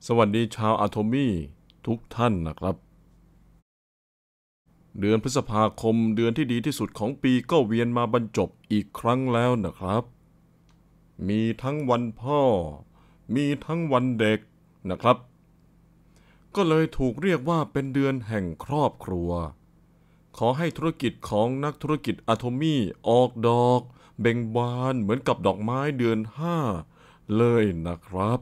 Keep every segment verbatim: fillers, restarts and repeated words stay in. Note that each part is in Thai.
สวัสดีชาวอะโทมี่ทุกท่านนะครับเดือนพฤษภาคมเดือนที่ดีที่สุดของปีก็เวียนมาบรรจบอีกครั้งแล้วนะครับมีทั้งวันพ่อมีทั้งวันเด็กนะครับก็เลยถูกเรียกว่าเป็นเดือนแห่งครอบครัวขอให้ธุรกิจของนักธุรกิจอะโทมี่ออกดอกเบ่งบานเหมือนกับดอกไม้เดือนห้าเลยนะครับ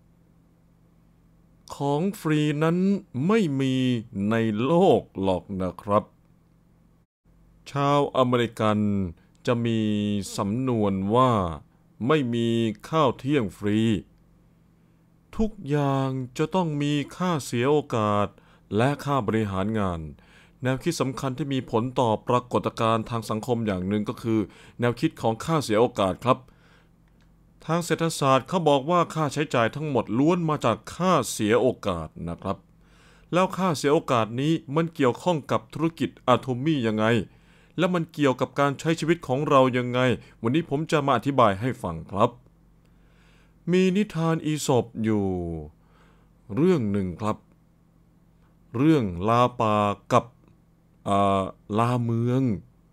ของฟรีนั้นไม่มีในโลกหรอกนะครับชาวอเมริกันจะมีสำนวนว่าไม่มีข้าวเที่ยงฟรีทุกอย่างจะต้องมีค่าเสียโอกาสและค่าบริหารงานแนวคิดสำคัญที่มีผลต่อปรากฏการณ์ทางสังคมอย่างหนึ่งก็คือแนวคิดของค่าเสียโอกาสครับทางเศรษฐศาสตร์เขาบอกว่าค่าใช้จ่ายทั้งหมดล้วนมาจากค่าเสียโอกาสนะครับแล้วค่าเสียโอกาสนี้มันเกี่ยวข้องกับธุรกิจอะโทมี่ยังไงและมันเกี่ยวกับการใช้ชีวิตของเรายังไงวันนี้ผมจะมาอธิบายให้ฟังครับมีนิทานอีสปอยู่เรื่องหนึ่งครับเรื่องลาป่ากับลาเมือง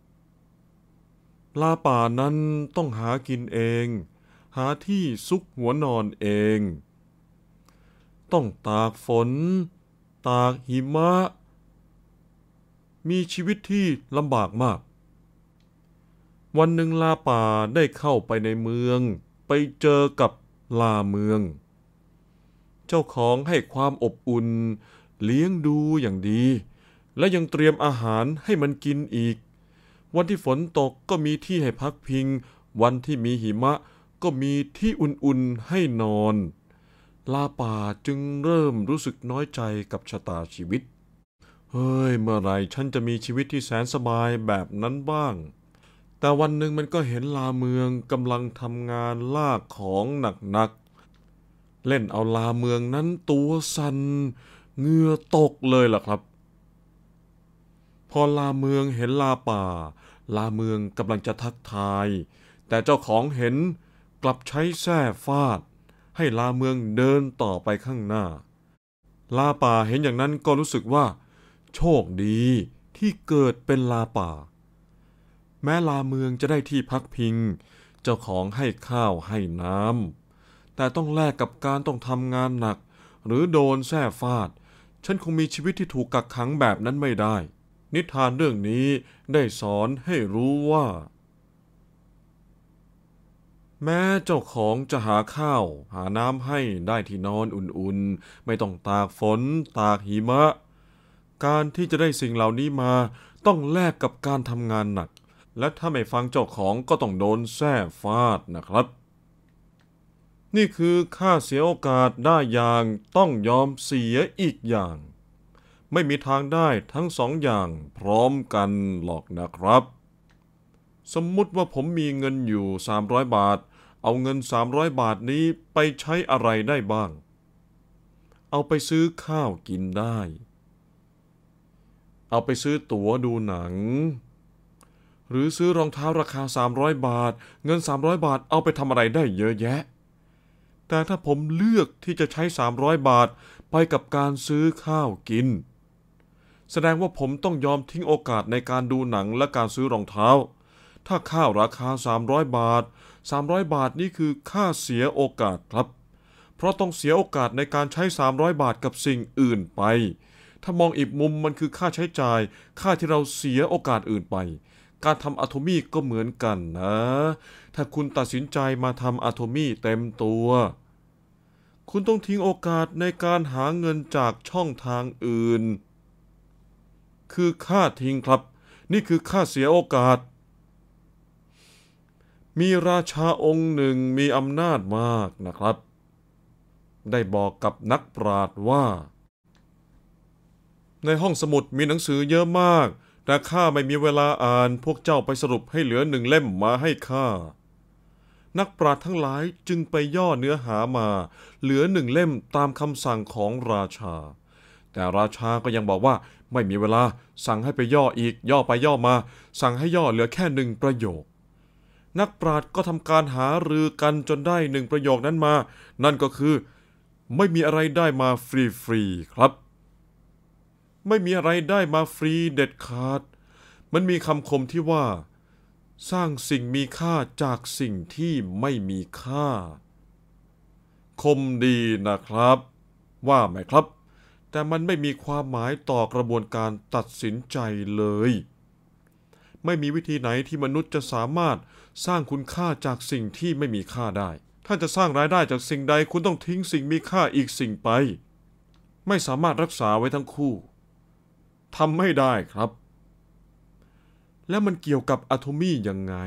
ลาป่านั้นต้องหากินเองหาที่ซุกหัวนอนเองต้องตากฝนตากหิมะมีชีวิตที่ลำบากมากวันหนึ่งลาป่าได้เข้าไปในเมืองไปเจอกับลาเมืองเจ้าของให้ความอบอุ่นเลี้ยงดูอย่างดีและยังเตรียมอาหารให้มันกินอีกวันที่ฝนตกก็มีที่ให้พักพิงวันที่มีหิมะก็มีที่อุ่นๆให้นอนลาป่าจึงเริ่มรู้สึกน้อยใจกับชะตาชีวิตเฮ้ยเมื่อไหร่ฉันจะมีชีวิตที่แสนสบายแบบนั้นบ้างแต่วันหนึ่งมันก็เห็นลาเมืองกำลังทำงานลากของหนักๆเล่นเอาลาเมืองนั้นตัวสั่นเหงื่อตกเลยล่ะครับพอลาเมืองเห็นลาป่าลาเมืองกำลังจะทักทายแต่เจ้าของเห็นกลับใช้แส้ฟาดให้ลาเมืองเดินต่อไปข้างหน้าลาป่าเห็นอย่างนั้นก็รู้สึกว่าโชคดีที่เกิดเป็นลาป่าแม้ลาเมืองจะได้ที่พักพิงเจ้าของให้ข้าวให้น้ำแต่ต้องแลกกับการต้องทำงานหนักหรือโดนแส้ฟาดฉันคงมีชีวิตที่ถูกกักขังแบบนั้นไม่ได้นิทานเรื่องนี้ได้สอนให้รู้ว่าแม้เจ้าของจะหาข้าวหาน้ำให้ได้ที่นอนอุ่นๆไม่ต้องตากฝนตากหิมะการที่จะได้สิ่งเหล่านี้มาต้องแลกกับการทำงานหนักและถ้าไม่ฟังเจ้าของก็ต้องโดนแส้ฟาดนะครับนี่คือค่าเสียโอกาสได้อย่างต้องยอมเสียอีกอย่างไม่มีทางได้ทั้งสองอย่างพร้อมกันหรอกนะครับสมมุติว่าผมมีเงินอยู่สามร้อยบาทเอาเงินสามร้อยบาทนี้ไปใช้อะไรได้บ้างเอาไปซื้อข้าวกินได้เอาไปซื้อตั๋วดูหนังหรือซื้อรองเท้าราคาสามร้อยบาทเงินสามร้อยบาทเอาไปทำอะไรได้เยอะแยะแต่ถ้าผมเลือกที่จะใช้สามร้อยบาทไปกับการซื้อข้าวกินแสดงว่าผมต้องยอมทิ้งโอกาสในการดูหนังและการซื้อรองเท้าถ้าข้าวราคาสามร้อยบาทสามร้อยบาทนี่คือค่าเสียโอกาสครับเพราะต้องเสียโอกาสในการใช้สามร้อยบาทกับสิ่งอื่นไปถ้ามองอีกมุมมันคือค่าใช้จ่ายค่าที่เราเสียโอกาสอื่นไปการทำอะโทมี่ก็เหมือนกันนะถ้าคุณตัดสินใจมาทำอะโทมี่เต็มตัวคุณต้องทิ้งโอกาสในการหาเงินจากช่องทางอื่นคือค่าทิ้งครับนี่คือค่าเสียโอกาสมีราชาองค์หนึ่งมีอำนาจมากนะครับได้บอกกับนักปราชญ์ว่าในห้องสมุดมีหนังสือเยอะมากแต่ข้าไม่มีเวลาอ่านพวกเจ้าไปสรุปให้เหลือหนึ่งเล่มมาให้ข้านักปราชญ์ทั้งหลายจึงไปย่อเนื้อหามาเหลือหนึ่งเล่มตามคำสั่งของราชาแต่ราชาก็ยังบอกว่าไม่มีเวลาสั่งให้ไปย่ออีกย่อไปย่อมาสั่งให้ย่อเหลือแค่หนึ่งประโยคนักปราชญ์ก็ทำการหารือกันจนได้หนึ่งประโยคนั้นมานั่นก็คือไม่มีอะไรได้มาฟรีๆครับไม่มีอะไรได้มาฟรีเด็ดขาดมันมีคำคมที่ว่าสร้างสิ่งมีค่าจากสิ่งที่ไม่มีค่าคมดีนะครับว่าไหมครับแต่มันไม่มีความหมายต่อกระบวนการตัดสินใจเลยไม่มีวิธีไหนที่มนุษย์จะสามารถสร้างคุณค่าจากสิ่งที่ไม่มีค่าได้ถ้าจะสร้างรายได้จากสิ่งใดคุณต้องทิ้งสิ่งมีค่าอีกสิ่งไปไม่สามารถรักษาไว้ทั้งคู่ทำไม่ได้ครับแล้วมันเกี่ยวกับอะโทมี่ยังไง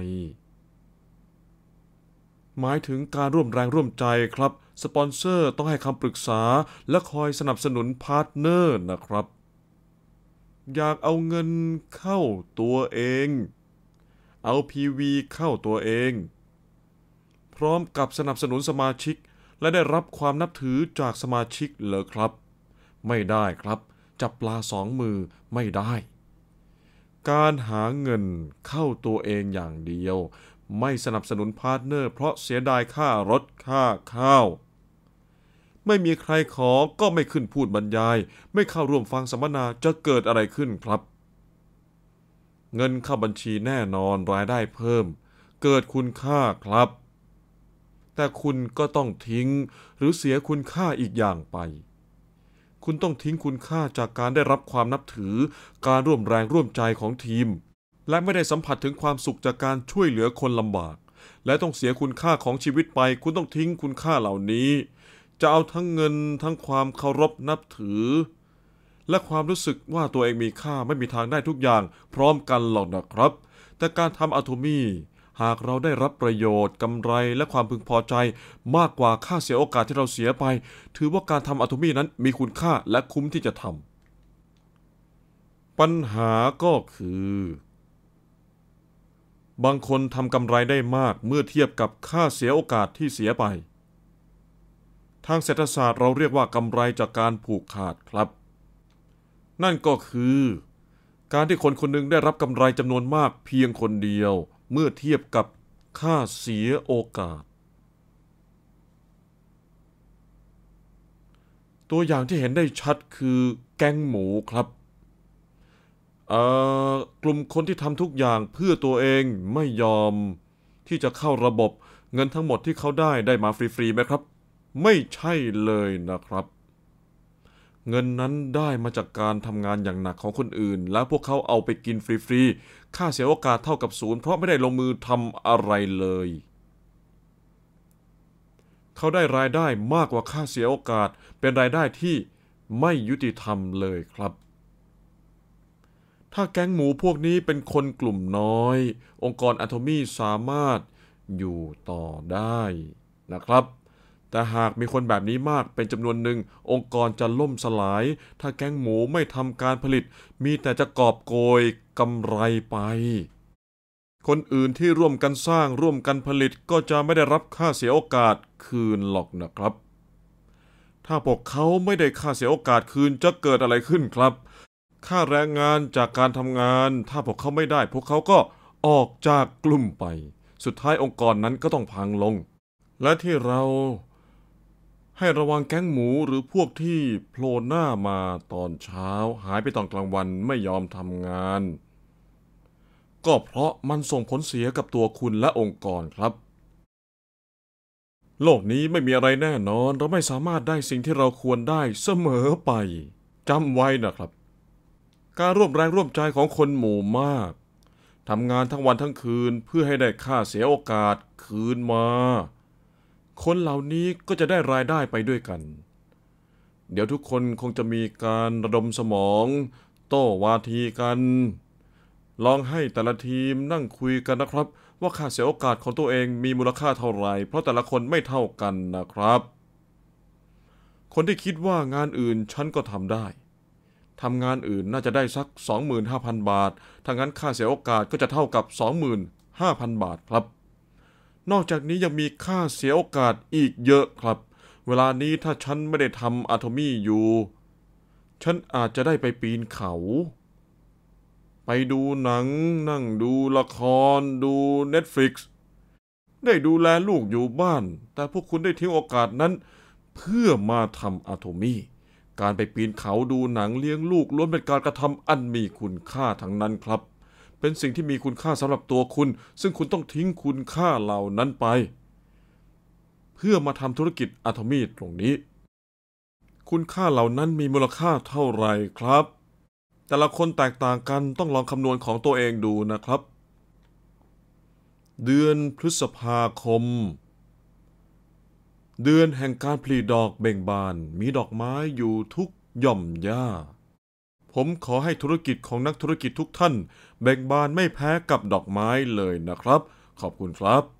หมายถึงการร่วมแรงร่วมใจครับสปอนเซอร์ต้องให้คำปรึกษาและคอยสนับสนุนพาร์ทเนอร์นะครับอยากเอาเงินเข้าตัวเองเอา พี วี เข้าตัวเองพร้อมกับสนับสนุนสมาชิกและได้รับความนับถือจากสมาชิกเหรอครับไม่ได้ครับจับปลาสองมือไม่ได้การหาเงินเข้าตัวเองอย่างเดียวไม่สนับสนุนพาร์ทเนอร์เพราะเสียดายค่ารถค่าข้าวไม่มีใครขอก็ไม่ขึ้นพูดบรรยายไม่เข้าร่วมฟังสัมมนาจะเกิดอะไรขึ้นครับเงินเข้าบัญชีแน่นอนรายได้เพิ่มเกิดคุณค่าครับแต่คุณก็ต้องทิ้งหรือเสียคุณค่าอีกอย่างไปคุณต้องทิ้งคุณค่าจากการได้รับความนับถือการร่วมแรงร่วมใจของทีมและไม่ได้สัมผัสถึงความสุขจากการช่วยเหลือคนลำบากและต้องเสียคุณค่าของชีวิตไปคุณต้องทิ้งคุณค่าเหล่านี้จะเอาทั้งเงินทั้งความเคารพนับถือและความรู้สึกว่าตัวเองมีค่าไม่มีทางได้ทุกอย่างพร้อมกันหรอกนะครับแต่การทำอะโทมี่หากเราได้รับประโยชน์กำไรและความพึงพอใจมากกว่าค่าเสียโอกาสที่เราเสียไปถือว่าการทำอะโทมี่นั้นมีคุณค่าและคุ้มที่จะทำปัญหาก็คือบางคนทำกำไรได้มากเมื่อเทียบกับค่าเสียโอกาสที่เสียไปทางเศรษฐศาสตร์เราเรียกว่ากำไรจากการผูกขาดครับนั่นก็คือการที่คนคนหนึ่งได้รับกำไรจำนวนมากเพียงคนเดียวเมื่อเทียบกับค่าเสียโอกาสตัวอย่างที่เห็นได้ชัดคือแก๊งหมูครับเอ่อกลุ่มคนที่ทำทุกอย่างเพื่อตัวเองไม่ยอมที่จะเข้าระบบเงินทั้งหมดที่เขาได้ได้มาฟรีๆไหมครับไม่ใช่เลยนะครับเงินนั้นได้มาจากการทำงานอย่างหนักของคนอื่นและพวกเขาเอาไปกินฟรีๆค่าเสียโอกาสเท่ากับศูนย์เพราะไม่ได้ลงมือทำอะไรเลยเขาได้รายได้มากกว่าค่าเสียโอกาสเป็นรายได้ที่ไม่ยุติธรรมเลยครับถ้าแก๊งหมูพวกนี้เป็นคนกลุ่มน้อยองค์กรอะโทมี่สามารถอยู่ต่อได้นะครับแต่หากมีคนแบบนี้มากเป็นจำนวนหนึ่งองค์กรจะล่มสลายถ้าแก๊งหมูไม่ทำการผลิตมีแต่จะกอบโกยกำไรไปคนอื่นที่ร่วมกันสร้างร่วมกันผลิตก็จะไม่ได้รับค่าเสียโอกาสคืนหรอกนะครับถ้าพวกเขาไม่ได้ค่าเสียโอกาสคืนจะเกิดอะไรขึ้นครับค่าแรงงานจากการทำงานถ้าพวกเขาไม่ได้พวกเขาก็ออกจากกลุ่มไปสุดท้ายองค์กรนั้นก็ต้องพังลงและที่เราให้ระวังแก๊งหมูหรือพวกที่โผล่หน้ามาตอนเช้าหายไปตอนกลางวันไม่ยอมทำงานก็เพราะมันส่งผลเสียกับตัวคุณและองค์กรครับโลกนี้ไม่มีอะไรแน่นอนเราไม่สามารถได้สิ่งที่เราควรได้เสมอไปจำไว้นะครับการร่วมแรงร่วมใจของคนหมู่มากทำงานทั้งวันทั้งคืนเพื่อให้ได้ค่าเสียโอกาสคืนมาคนเหล่านี้ก็จะได้รายได้ไปด้วยกันเดี๋ยวทุกคนคงจะมีการระดมสมองโต้วาทีกันลองให้แต่ละทีมนั่งคุยกันนะครับว่าค่าเสียโอกาสของตัวเองมีมูลค่าเท่าไหร่เพราะแต่ละคนไม่เท่ากันนะครับคนที่คิดว่างานอื่นฉันก็ทำได้ทำงานอื่นน่าจะได้สัก สองหมื่นห้าพัน บาทถ้างั้นค่าเสียโอกาสก็จะเท่ากับ สองหมื่นห้าพัน บาทครับนอกจากนี้ยังมีค่าเสียโอกาสอีกเยอะครับเวลานี้ถ้าฉันไม่ได้ทำอะโทมี่อยู่ฉันอาจจะได้ไปปีนเขาไปดูหนังนั่งดูละครดู Netflix ได้ดูแลลูกอยู่บ้านแต่พวกคุณได้ทิ้งโอกาสนั้นเพื่อมาทำอะโทมี่การไปปีนเขาดูหนังเลี้ยงลูกล้วนเป็นการกระทำอันมีคุณค่าทั้งนั้นครับเป็นสิ่งที่มีคุณค่าสำหรับตัวคุณซึ่งคุณต้องทิ้งคุณค่าเหล่านั้นไปเพื่อมาทำธุรกิจอะโทมี่ตรงนี้คุณค่าเหล่านั้นมีมูลค่าเท่าไหร่ครับแต่ละคนแตกต่างกันต้องลองคำนวณของตัวเองดูนะครับเดือนพฤษภาคมเดือนแห่งการผลิดอกเบ่งบานมีดอกไม้อยู่ทุกหย่อมหญ้าผมขอให้ธุรกิจของนักธุรกิจทุกท่านเบ่งบานไม่แพ้กับดอกไม้เลยนะครับขอบคุณครับ